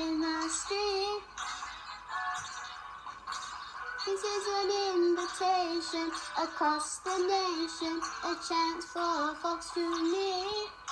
in the street. This is an invitation across the nation, a chance for folks to meet.